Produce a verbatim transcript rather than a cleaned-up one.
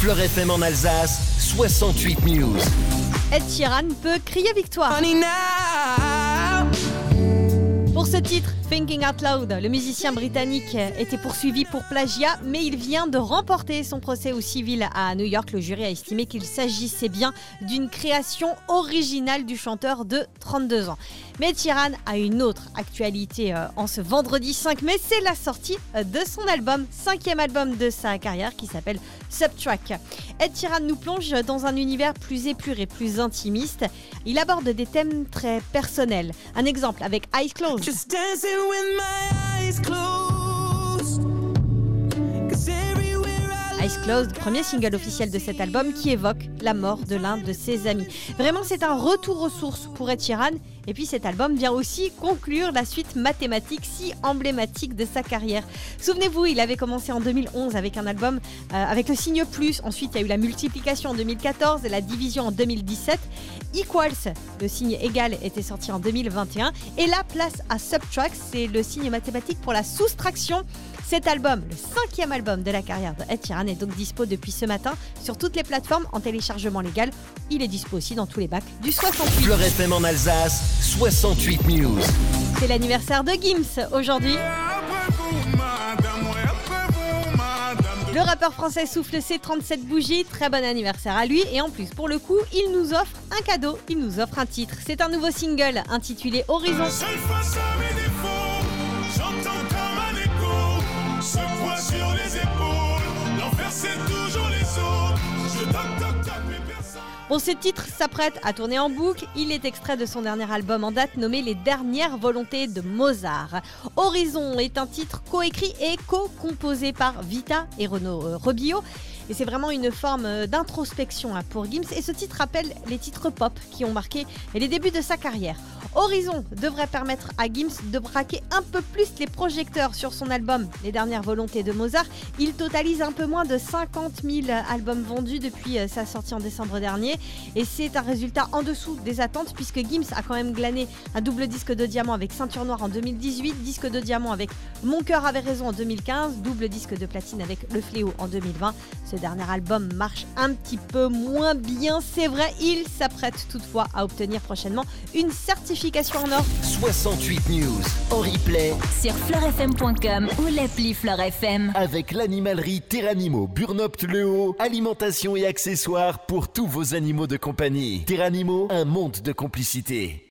Fleur F M en Alsace, soixante-huit News. Ed Sheeran peut crier victoire. Pour ce titre, Thinking Out Loud, le musicien britannique était poursuivi pour plagiat, mais il vient de remporter son procès au civil à New York. Le jury a estimé qu'il s'agissait bien d'une création originale du chanteur de trente-deux ans. Mais Ed Sheeran a une autre actualité euh, en ce vendredi cinq mai, c'est la sortie de son album, cinquième album de sa carrière qui s'appelle Subtrack. Ed Sheeran nous plonge dans un univers plus épuré, plus intimiste. Il aborde des thèmes très personnels. Un exemple avec Eyes Closed. Just dancing with my eyes closed. 'Cause everywhere I Eyes Closed, premier single officiel de cet album qui évoque la mort de l'un de ses amis. Vraiment, c'est un retour aux sources pour Ed Sheeran. Et puis cet album vient aussi conclure la suite mathématique si emblématique de sa carrière. Souvenez-vous, il avait commencé en deux mille onze avec un album euh, avec le signe plus. Ensuite, il y a eu la multiplication en deux mille quatorze et la division en deux mille dix-sept. Equals, le signe égal, était sorti en deux mille vingt et un. Et la place à Subtract, c'est le signe mathématique pour la soustraction. Cet album, le cinquième album de la carrière de Ed Sheeran, est donc dispo depuis ce matin sur toutes les plateformes en téléchargement légal. Il est dispo aussi dans tous les bacs du soixante-huit. Fleur F M en Alsace, soixante-huit News. C'est l'anniversaire de Gims aujourd'hui. Le rappeur français souffle ses trente-sept bougies, très bon anniversaire à lui et en plus pour le coup il nous offre un cadeau, il nous offre un titre. C'est un nouveau single intitulé Horizon. seul face à mes défauts, j'entends comme un écho, ce poids sur les épaules, l'enfer c'est toujours les autres, je toque toque toque mais personne. Bon, ce titre s'apprête à tourner en boucle. Il est extrait de son dernier album en date nommé Les Dernières Volontés de Mozart. Horizon est un titre coécrit et co-composé par Vita et Renaud euh, Robillot. Et c'est vraiment une forme d'introspection hein, pour Gims. Et ce titre rappelle les titres pop qui ont marqué les débuts de sa carrière. Horizon devrait permettre à Gims de braquer un peu plus les projecteurs sur son album Les Dernières Volontés de Mozart. Il totalise un peu moins de cinquante mille albums vendus depuis sa sortie en décembre dernier. Et c'est un résultat en dessous des attentes puisque Gims a quand même glané un double disque de diamant avec Ceinture Noire en deux mille dix-huit, disque de diamant avec Mon cœur avait raison en deux mille quinze, double disque de platine avec Le Fléau en deux mille vingt. Ce dernier album marche un petit peu moins bien, c'est vrai. Il s'apprête toutefois à obtenir prochainement une certification en or. soixante-huit News en replay sur fleur f m point com ou l'appli Fleur F M. avec l'animalerie Terranimo Burnopte-Le Haut, alimentation et accessoires pour tous vos animaux de compagnie. Terranimo, un monde de complicité.